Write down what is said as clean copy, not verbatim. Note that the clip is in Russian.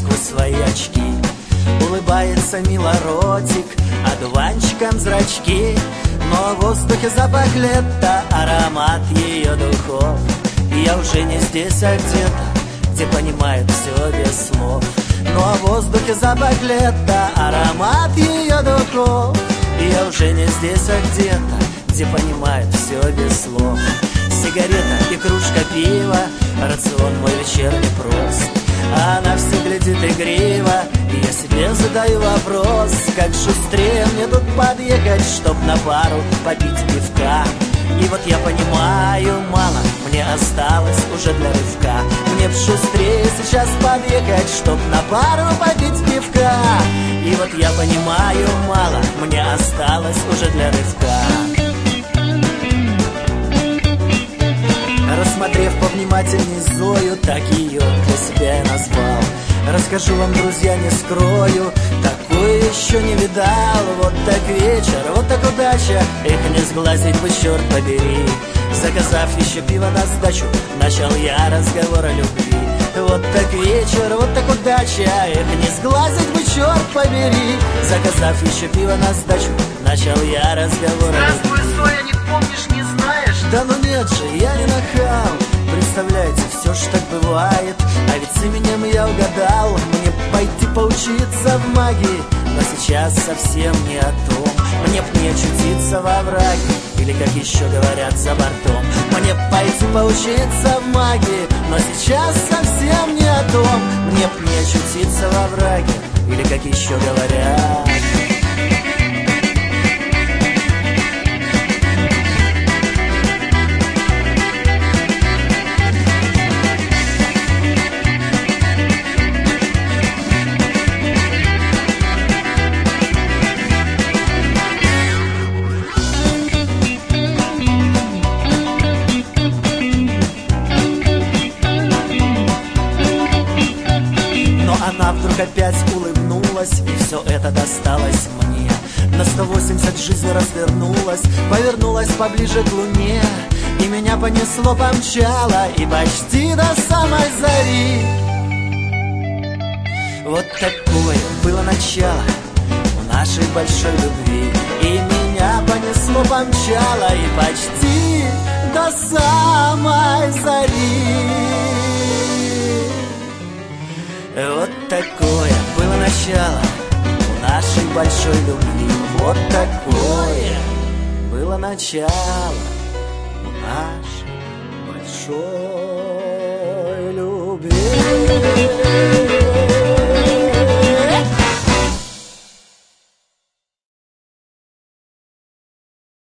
сквозь свои очки. Улыбается мило ротик, одуванчиком зрачки, но в воздухе запах лета, аромат ее духов. И я уже не здесь, а где-то, где понимают все без слов. Но в воздухе запах лета, аромат ее духов. И я уже не здесь, а где-то, где понимают все без слов. Сигарета и кружка пива, рацион мой вечерний прост. А она все глядит игриво, и я себе задаю вопрос: как шустрее мне тут подъехать, чтоб на пару попить пивка. И вот я понимаю, мало мне осталось уже для рывка. Мне б шустрее сейчас подъехать, чтоб на пару попить пивка. И вот я понимаю, мало мне осталось уже для рывка. Рассмотрев повнимательней Зою, так ее для себя я назвал. Расскажу вам, друзья, не скрою, такое еще не видал. Вот так вечер, вот так удача, их не сглазить бы, черт побери. Заказав еще пиво на сдачу, начал я разговор о любви. Вот так вечер, вот так удача, их не сглазить бы, черт побери. Заказав еще пиво на сдачу, начал я разговор о любви. Здравствуй, Соя, не помнишь, не знаешь? Да ну нет же, я не нахал. Представляете, все ж так бывает. А ведь с именем я угадал. Мне пойти поучиться в магии, но сейчас совсем не о том. Мне б не очутиться во враге, или, как еще говорят, за бортом. Мне б пойти поучиться в магии, но сейчас совсем не о том. Мне б не очутиться во враге, или, как еще говорят. Она вдруг опять улыбнулась, и все это досталось мне. На 180 жизнь развернулась, повернулась поближе к луне. И меня понесло, помчало, и почти до самой зари. Вот такое было начало у нашей большой любви. И меня понесло, помчало, и почти до самой зари. Вот такое было начало у нашей большой любви. Вот такое было начало у нашей большой любви.